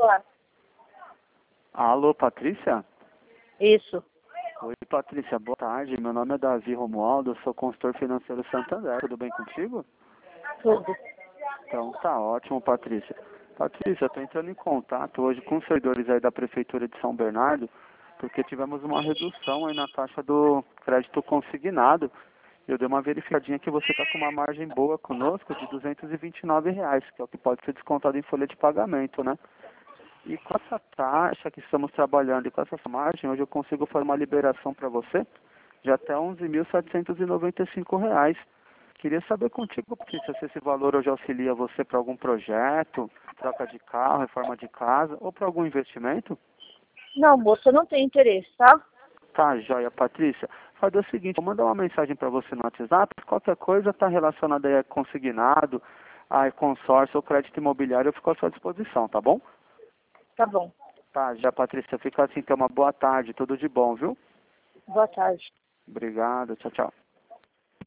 falar. Alô, Patrícia? Isso. Oi, Patrícia, boa tarde. Meu nome é Davi Romualdo, eu sou consultor financeiro Santander. Tudo bem contigo? Tudo. Então tá ótimo, Patrícia. Patrícia, eu estou entrando em contato hoje com os servidores aí da Prefeitura de São Bernardo, porque tivemos uma redução aí na taxa do crédito consignado. Eu dei uma verificadinha que você está com uma margem boa conosco de R$ 229, que é o que pode ser descontado em folha de pagamento, né? E com essa taxa que estamos trabalhando e com essa margem, hoje eu consigo fazer uma liberação para você de até R$ 11.795. Queria saber contigo, Patrícia, se esse valor hoje auxilia você para algum projeto, troca de carro, reforma de casa ou para algum investimento? Não, moça, eu não tenho interesse, tá? Tá, joia, Patrícia. Faz o seguinte, vou mandar uma mensagem para você no WhatsApp, qualquer coisa está relacionada aí a consignado, a consórcio ou crédito imobiliário, eu fico à sua disposição, tá bom? Tá bom. Tá, já, Patrícia, fica assim, então uma boa tarde, tudo de bom, viu? Boa tarde. Obrigado, tchau, tchau.